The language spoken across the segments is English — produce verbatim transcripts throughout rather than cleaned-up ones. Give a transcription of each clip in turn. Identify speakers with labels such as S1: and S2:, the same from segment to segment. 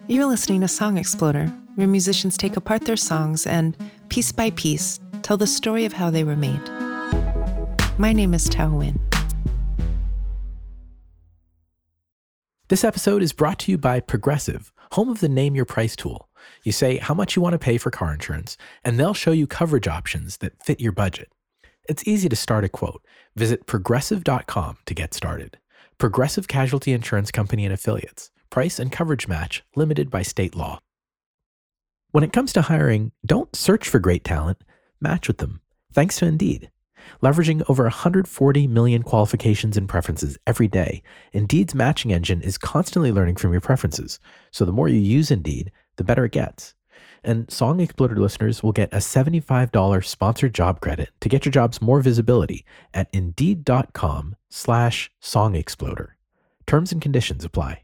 S1: You're listening to Song Exploder, where musicians take apart their songs and, piece by piece, tell the story of how they were made. My name is Tao Win.
S2: This episode is brought to you by Progressive, home of the Name Your Price tool. You say how much you want to pay for car insurance, and they'll show you coverage options that fit your budget. It's easy to start a quote. Visit progressive dot com to get started. Progressive Casualty Insurance Company and Affiliates. Price and coverage match limited by state law. When it comes to hiring, don't search for great talent, match with them. Thanks to Indeed. Leveraging over one hundred forty million qualifications and preferences every day, Indeed's matching engine is constantly learning from your preferences. So the more you use Indeed, the better it gets. And Song Exploder listeners will get a seventy-five dollars sponsored job credit to get your jobs more visibility at indeed.com slash Song Exploder. Terms and conditions apply.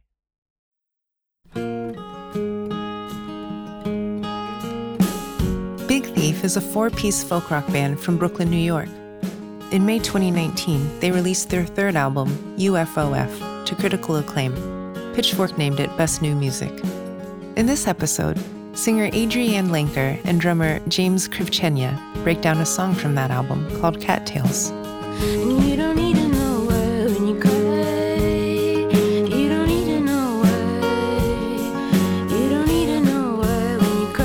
S1: Big Thief is a four-piece folk rock band from Brooklyn, New York. In May twenty nineteen, they released their third album, U F O F, to critical acclaim. Pitchfork named it Best New Music. In this episode, singer Adrienne Lenker and drummer James Krivchenia break down a song from that album called Cattails.
S3: And you don't need to know why when you cry. You don't need to know why. You don't need to know why when you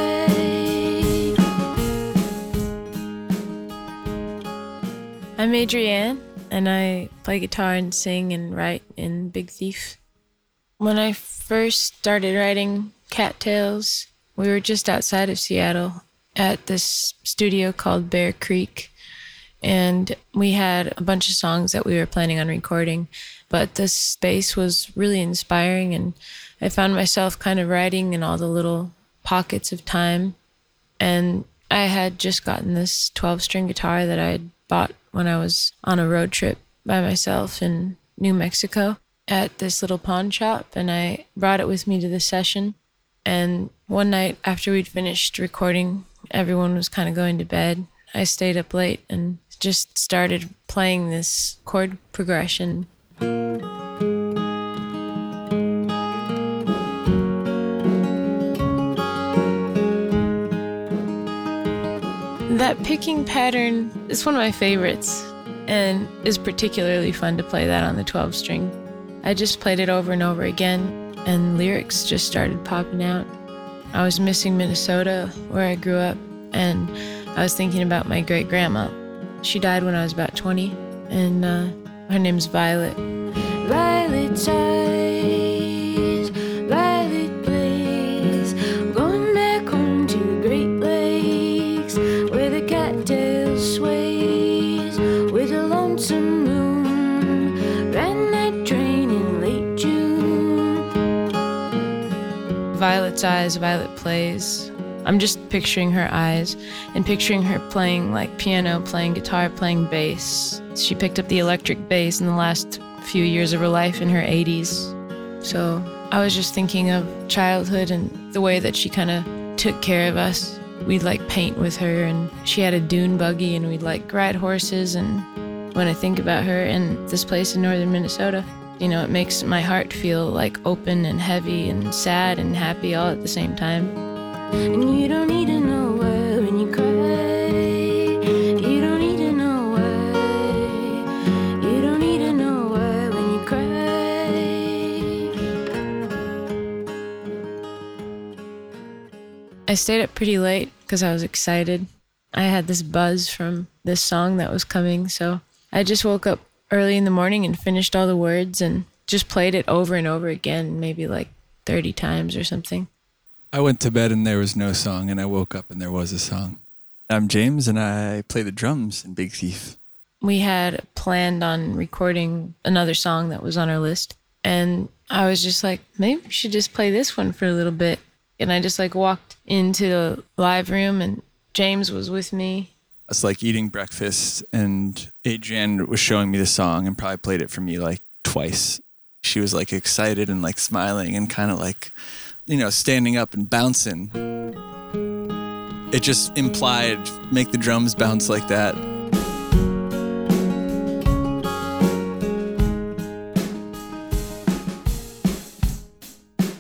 S3: cry.
S4: I'm Adrienne, and I play guitar and sing and write in Big Thief. When I first started writing Cattails, we were just outside of Seattle at this studio called Bear Creek, and we had a bunch of songs that we were planning on recording, but the space was really inspiring, and I found myself kind of writing in all the little pockets of time. And I had just gotten this twelve-string guitar that I had bought when I was on a road trip by myself in New Mexico at this little pawn shop, and I brought it with me to the session. And one night after we'd finished recording, everyone was kind of going to bed. I stayed up late and just started playing this chord progression. That picking pattern is one of my favorites and is particularly fun to play that on the twelve-string. I just played it over and over again, and lyrics just started popping out. I was missing Minnesota, where I grew up, and I was thinking about my great-grandma. She died when I was about twenty, and uh, her name's Violet.
S3: Violet's eyes, Violet blaze, going back home to the Great Lakes, where the cattails sways, with a lonesome moon, ran that train in late June.
S4: Violet's eyes, Violet plays. I'm just picturing her eyes and picturing her playing like piano, playing guitar, playing bass. She picked up the electric bass in the last few years of her life in her eighties. So I was just thinking of childhood and the way that she kind of took care of us. We'd like paint with her, and she had a dune buggy, and we'd like ride horses. And when I think about her and this place in northern Minnesota, you know, it makes my heart feel like open and heavy and sad and happy all at the same time.
S3: And you don't need to know why when you cry. You don't need to know why. You don't need to know why when you cry.
S4: I stayed up pretty late because I was excited. I had this buzz from this song that was coming, so I just woke up early in the morning and finished all the words and just played it over and over again, maybe like thirty times or something.
S5: I went to bed and there was no song, and I woke up and there was a song. I'm James, and I play the drums in Big Thief.
S4: We had planned on recording another song that was on our list, and I was just like, maybe we should just play this one for a little bit. And I just like walked into the live room, and James was with me.
S5: I was like eating breakfast, and Adrienne was showing me the song and probably played it for me like twice. She was like excited and like smiling and kind of like, you know, standing up and bouncing. It just implied, make the drums bounce like that.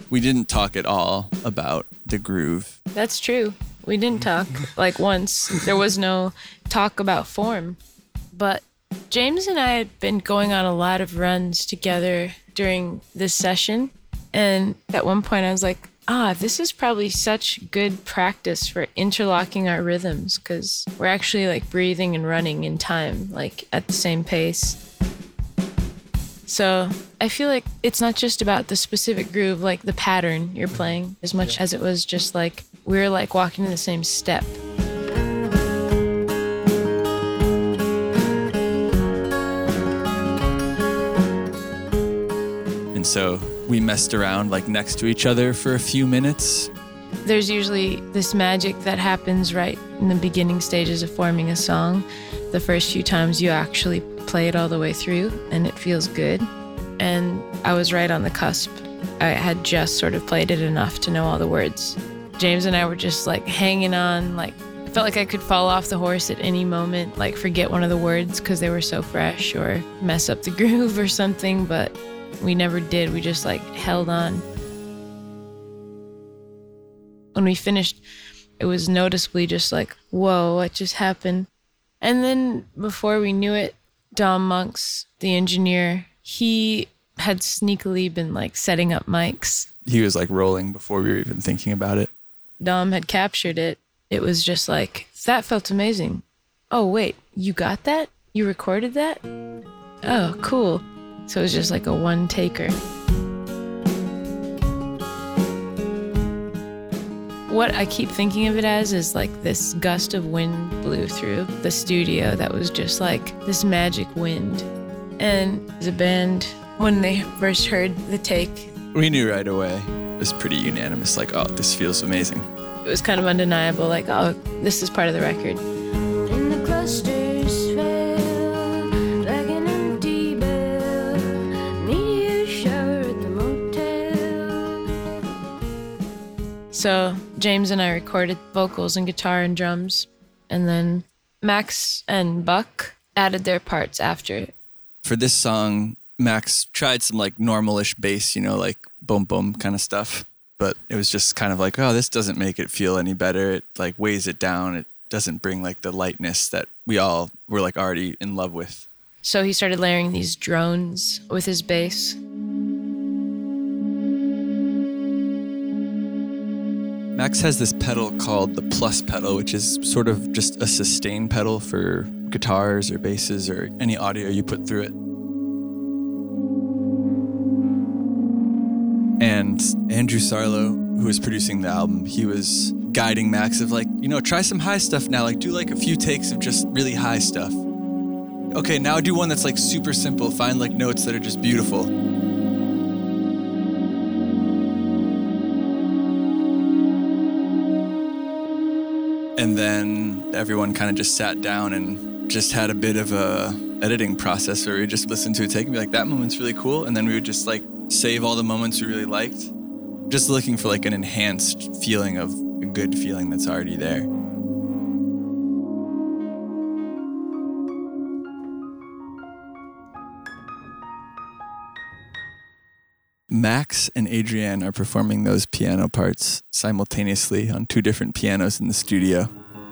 S5: we didn't talk at all about the groove.
S4: That's true. We didn't talk like once. There was no talk about form. But James and I had been going on a lot of runs together during this session. And at one point I was like, ah, this is probably such good practice for interlocking our rhythms, because we're actually like breathing and running in time, like at the same pace. So I feel like it's not just about the specific groove, like the pattern you're playing, as much as it was just like we're like walking in the same step.
S5: And so we messed around like next to each other for a few minutes.
S4: There's usually this magic that happens right in the beginning stages of forming a song. The first few times you actually play it all the way through and it feels good. And I was right on the cusp. I had just sort of played it enough to know all the words. James and I were just like hanging on, like I felt like I could fall off the horse at any moment, like forget one of the words because they were so fresh, or mess up the groove or something, but we never did. We just like held on. When we finished, it was noticeably just like, whoa, what just happened? And then before we knew it, Dom Monks, the engineer, he had sneakily been like setting up mics.
S5: He was like rolling before we were even thinking about it.
S4: Dom had captured it. It was just like, that felt amazing. Oh, wait, you got that? You recorded that? Oh, cool. So it was just like a one taker. What I keep thinking of it as is like this gust of wind blew through the studio that was just like this magic wind. And the band, when they first heard the take,
S5: we knew right away. It was pretty unanimous, like, oh, this feels amazing.
S4: It was kind of undeniable, like, oh, this is part of the record.
S3: And the clusters fell like an empty bell. Meteor shower at the motel.
S4: So James and I recorded vocals and guitar and drums, and then Max and Buck added their parts after.
S5: For this song, Max tried some like normalish bass, you know, like boom boom kind of stuff. But it was just kind of like, oh, this doesn't make it feel any better. It like weighs it down. It doesn't bring like the lightness that we all were like already in love with.
S4: So he started layering these drones with his bass.
S5: Max has this pedal called the plus pedal, which is sort of just a sustain pedal for guitars or basses or any audio you put through it. And Andrew Sarlo, who was producing the album, he was guiding Max of like, you know, try some high stuff now. Like do like a few takes of just really high stuff. Okay, now do one that's like super simple. Find like notes that are just beautiful. And then everyone kind of just sat down and just had a bit of a editing process where we just listened to a take and be like, that moment's really cool. And then we would just like save all the moments we really liked. Just looking for like an enhanced feeling of a good feeling that's already there. Max and Adrienne are performing those piano parts simultaneously on two different pianos in the studio.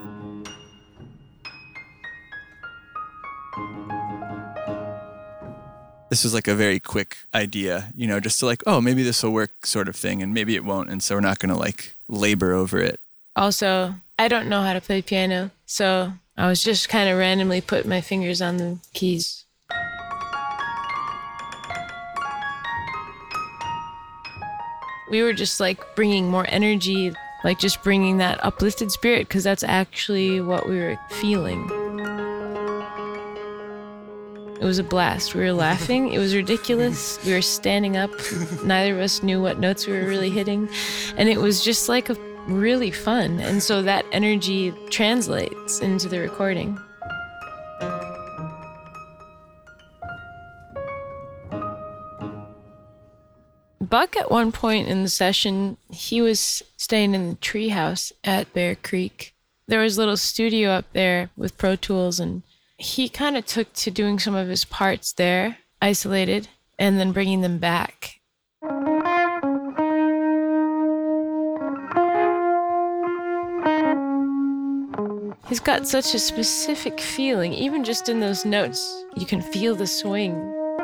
S5: This was like a very quick idea, you know, just to like, oh, maybe this will work sort of thing, and maybe it won't, and so we're not going to like labor over it.
S4: Also, I don't know how to play piano, so I was just kind of randomly putting my fingers on the keys. We were just like bringing more energy, like just bringing that uplifted spirit, because that's actually what we were feeling. It was a blast. We were laughing. It was ridiculous. We were standing up. Neither of us knew what notes we were really hitting. And it was just like a really fun. And so that energy translates into the recording. Buck, at one point in the session, he was staying in the treehouse at Bear Creek. There was a little studio up there with Pro Tools, and he kind of took to doing some of his parts there, isolated, and then bringing them back. He's got such a specific feeling. Even just in those notes, you can feel the swing.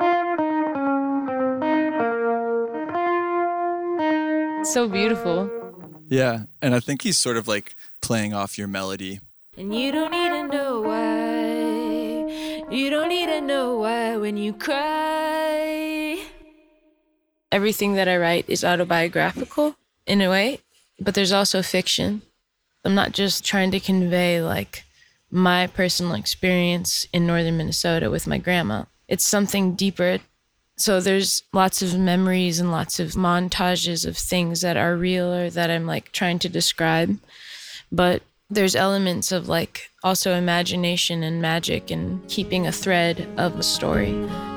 S4: It's so beautiful.
S5: Yeah, and I think he's sort of like playing off your melody.
S3: And you don't need to know why. You don't need to know why when you cry.
S4: Everything that I write is autobiographical in a way, but there's also fiction. I'm not just trying to convey like my personal experience in northern Minnesota with my grandma. It's something deeper. So there's lots of memories and lots of montages of things that are real or that I'm like trying to describe. But there's elements of like also imagination and magic and keeping a thread of a story.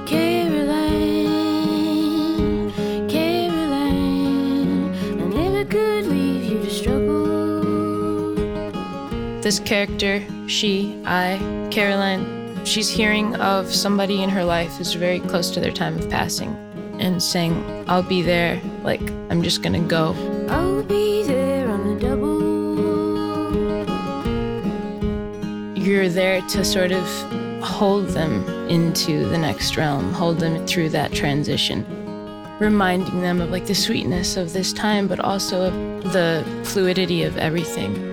S3: Caroline, Caroline, I never could leave you to struggle.
S4: This character, she, I, Caroline, she's hearing of somebody in her life who's very close to their time of passing and saying, I'll be there, like, I'm just gonna go.
S3: I'll be there on the double.
S4: You're there to sort of hold them into the next realm, hold them through that transition, reminding them of like the sweetness of this time, but also of the fluidity of everything.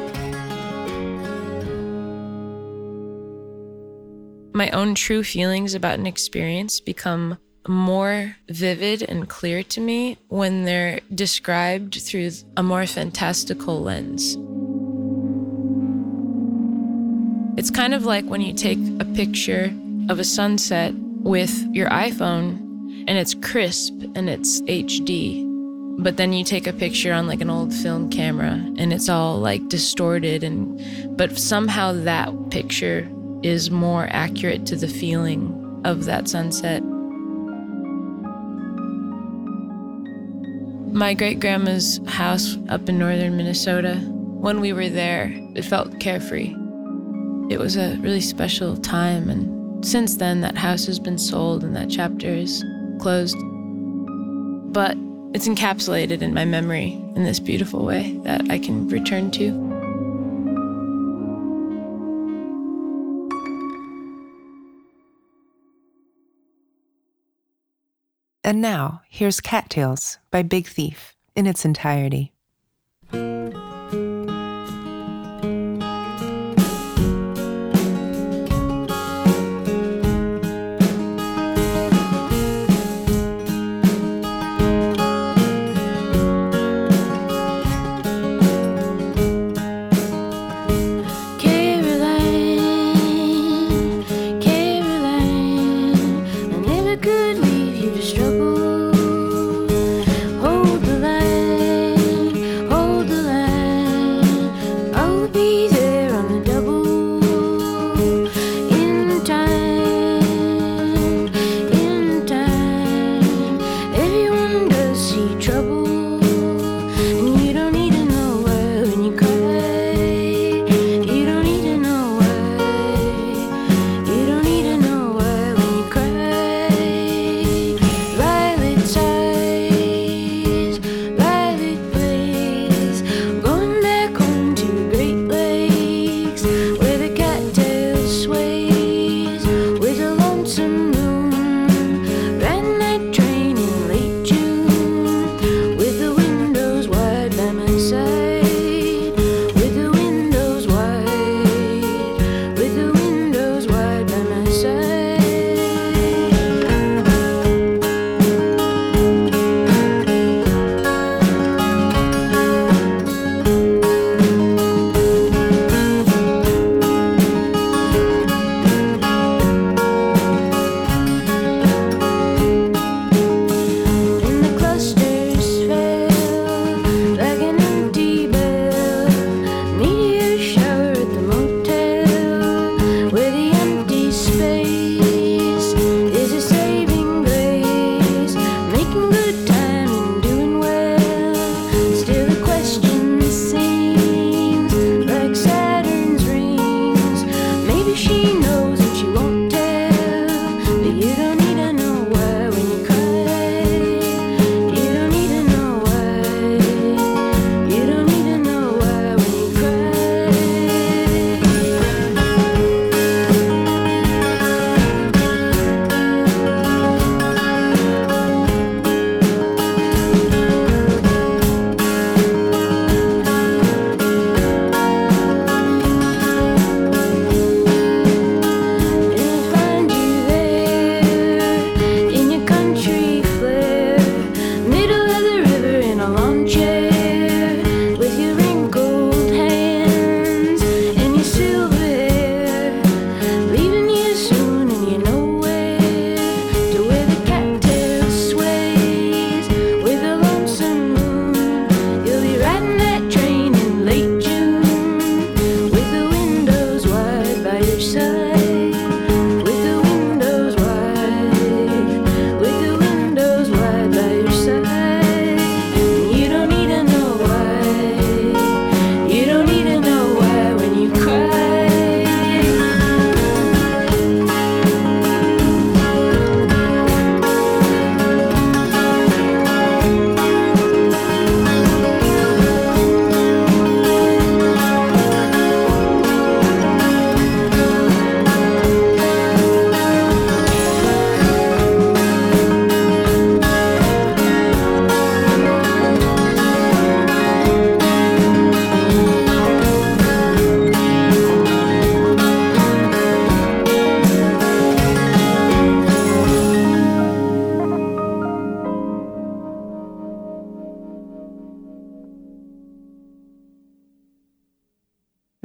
S4: My own true feelings about an experience become more vivid and clear to me when they're described through a more fantastical lens. It's kind of like when you take a picture of a sunset with your iPhone and it's crisp and it's H D, but then you take a picture on like an old film camera and it's all like distorted, and but somehow that picture is more accurate to the feeling of that sunset. My great-grandma's house up in northern Minnesota, when we were there, it felt carefree. It was a really special time, and since then that house has been sold and that chapter is closed. But it's encapsulated in my memory in this beautiful way that I can return to.
S1: And now, here's Cattails by Big Thief in its entirety.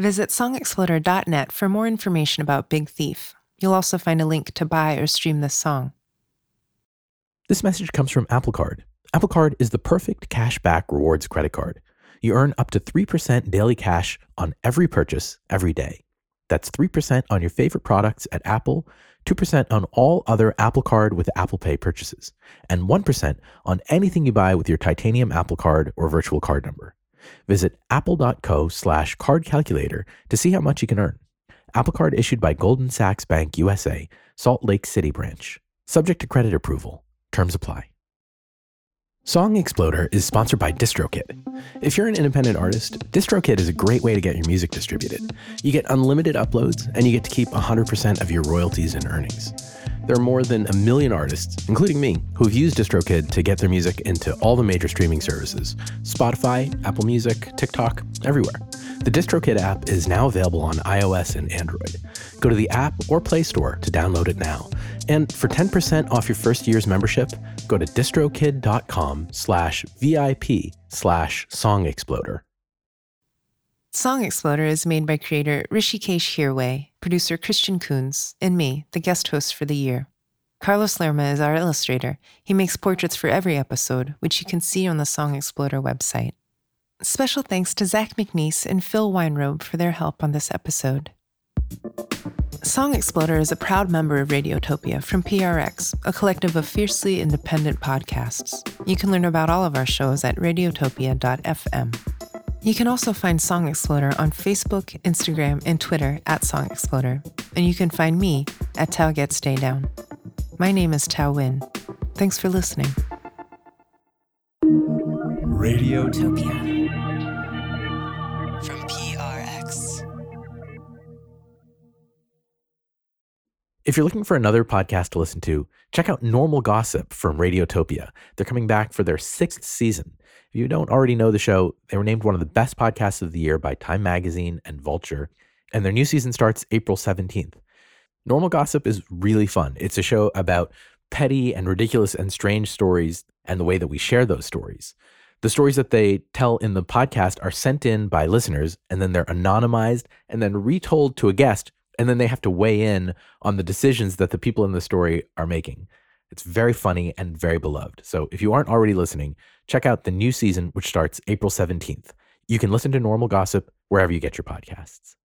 S1: Visit song exploder dot net for more information about Big Thief. You'll also find a link to buy or stream this song.
S2: This message comes from Apple Card. Apple Card is the perfect cashback rewards credit card. You earn up to three percent daily cash on every purchase every day. That's three percent on your favorite products at Apple, two percent on all other Apple Card with Apple Pay purchases, and one percent on anything you buy with your titanium Apple Card or virtual card number. Visit apple.co slash card calculator to see how much you can earn. Apple Card issued by Goldman Sachs Bank U S A, Salt Lake City branch. Subject to credit approval. Terms apply. Song Exploder is sponsored by DistroKid. If you're an independent artist, DistroKid is a great way to get your music distributed. You get unlimited uploads, and you get to keep one hundred percent of your royalties and earnings. There are more than a million artists, including me, who have used DistroKid to get their music into all the major streaming services: Spotify, Apple Music, TikTok, everywhere. The DistroKid app is now available on iOS and Android. Go to the app or Play Store to download it now. And for ten percent off your first year's membership, go to distrokid.com slash VIP slash Song Exploder.
S1: Song Exploder is made by creator Rishikesh Hirway, producer Christian Coons, and me, the guest host for the year. Carlos Lerma is our illustrator. He makes portraits for every episode, which you can see on the Song Exploder website. Special thanks to Zach McNeese and Phil Weinrobe for their help on this episode. Song Exploder is a proud member of Radiotopia from P R X, a collective of fiercely independent podcasts. You can learn about all of our shows at radiotopia dot f m. You can also find Song Exploder on Facebook, Instagram, and Twitter at Song Exploder. And you can find me at Tao Gets Stay Down. My name is Tao Win. Thanks for listening.
S6: Radiotopia.
S1: From P R X.
S2: If you're looking for another podcast to listen to, check out Normal Gossip from Radiotopia. They're coming back for their sixth season. If you don't already know the show, they were named one of the best podcasts of the year by Time Magazine and Vulture, and their new season starts April seventeenth. Normal Gossip is really fun. It's a show about petty and ridiculous and strange stories and the way that we share those stories. The stories that they tell in the podcast are sent in by listeners, and then they're anonymized and then retold to a guest, and then they have to weigh in on the decisions that the people in the story are making. It's very funny and very beloved. So if you aren't already listening, check out the new season, which starts April seventeenth. You can listen to Normal Gossip wherever you get your podcasts.